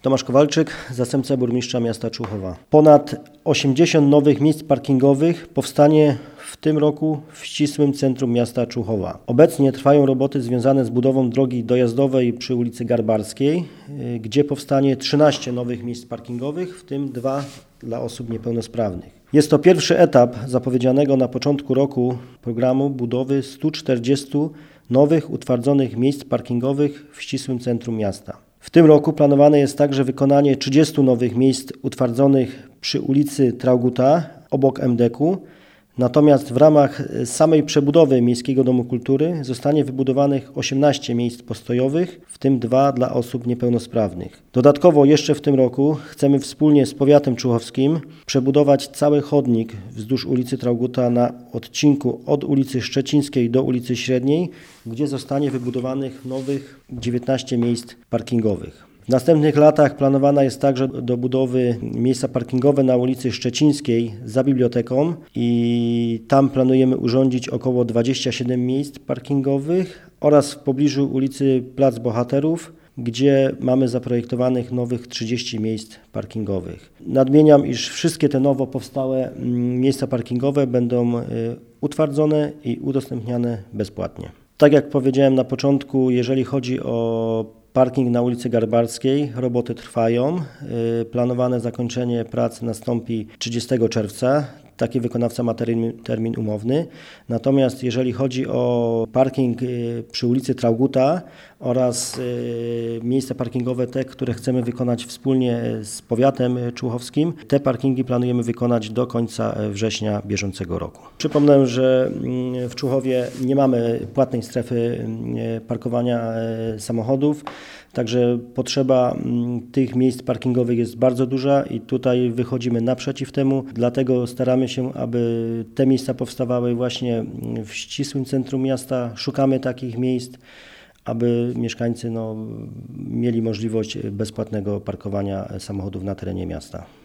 Tomasz Kowalczyk, zastępca burmistrza miasta Człuchowa. Ponad 80 nowych miejsc parkingowych powstanie w tym roku w ścisłym centrum miasta Człuchowa. Obecnie trwają roboty związane z budową drogi dojazdowej przy ulicy Garbarskiej, gdzie powstanie 13 nowych miejsc parkingowych, w tym 2 dla osób niepełnosprawnych. Jest to pierwszy etap zapowiedzianego na początku roku programu budowy 140 nowych utwardzonych miejsc parkingowych w ścisłym centrum miasta. W tym roku planowane jest także wykonanie 30 nowych miejsc utwardzonych przy ulicy Traugutta obok MDK-u. Natomiast w ramach samej przebudowy Miejskiego Domu Kultury zostanie wybudowanych 18 miejsc postojowych, w tym 2 dla osób niepełnosprawnych. Dodatkowo jeszcze w tym roku chcemy wspólnie z powiatem człuchowskim przebudować cały chodnik wzdłuż ulicy Traugutta na odcinku od ulicy Szczecińskiej do ulicy Średniej, gdzie zostanie wybudowanych nowych 19 miejsc parkingowych. W następnych latach planowana jest także do budowy miejsca parkingowe na ulicy Szczecińskiej za biblioteką i tam planujemy urządzić około 27 miejsc parkingowych oraz w pobliżu ulicy Plac Bohaterów, gdzie mamy zaprojektowanych nowych 30 miejsc parkingowych. Nadmieniam, iż wszystkie te nowo powstałe miejsca parkingowe będą utwardzone i udostępniane bezpłatnie. Tak jak powiedziałem na początku, jeżeli chodzi o parking na ulicy Garbarskiej, roboty trwają. Planowane zakończenie prac nastąpi 30 czerwca. Taki wykonawca ma termin umowny. Natomiast jeżeli chodzi o parking przy ulicy Traugutta oraz miejsca parkingowe te, które chcemy wykonać wspólnie z powiatem człuchowskim, te parkingi planujemy wykonać do końca września bieżącego roku. Przypomnę, że w Człuchowie nie mamy płatnej strefy parkowania samochodów, także potrzeba tych miejsc parkingowych jest bardzo duża i tutaj wychodzimy naprzeciw temu, dlatego staramy się, aby te miejsca powstawały właśnie w ścisłym centrum miasta. Szukamy takich miejsc, aby mieszkańcy mieli możliwość bezpłatnego parkowania samochodów na terenie miasta.